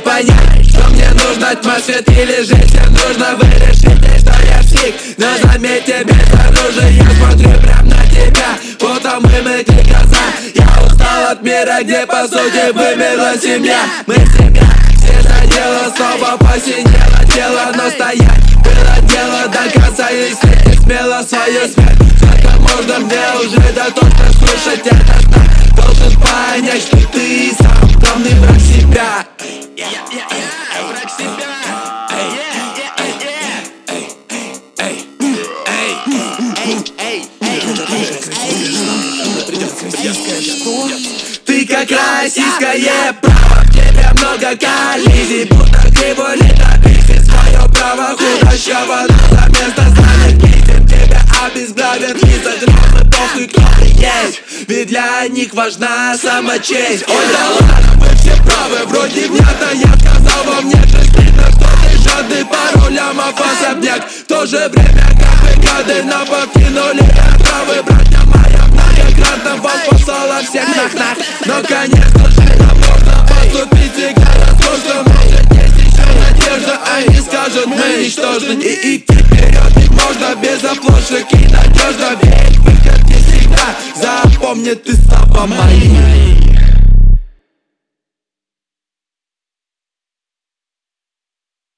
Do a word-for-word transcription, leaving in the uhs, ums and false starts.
понять, что мне нужно, тьма, свет или жизнь. Всем нужно, вы решите, что я псих, но заметьте, без оружия я смотрю прям на тебя. Потом вымыты глаза. Я устал от мира, где по сути вымерла семья. Мы семья, все за дело, снова посинело тело. Но стоять было дело до конца, если не смело свою смерть. Сколько можно мне уже, да только слушать это так. Должен понять, что ты сам главный враг себя. Враг себя. Ты как российское право, в тебе много коллизий, будто криво летописец. Свое право худощаво, но за место станет писем. Тебя обезглавят и загребы, похуй кто ты есть, ведь для них важна сама честь. Ой, да ладно, вы все правы, вроде внятно я сказал вам, нет же стыдно, что ты жадный по рулям, а особняк. В то же время как вы гады нам подкинули отравы. Братья моя многократно вас послала всех нах-нах. Но конечно же нам можно поступить всегда роскошно. Может есть еще надежда, они скажут мы ничтожны. И идти вперед не можно без оплошек и надежда. Ведь выход не всегда, запомни ты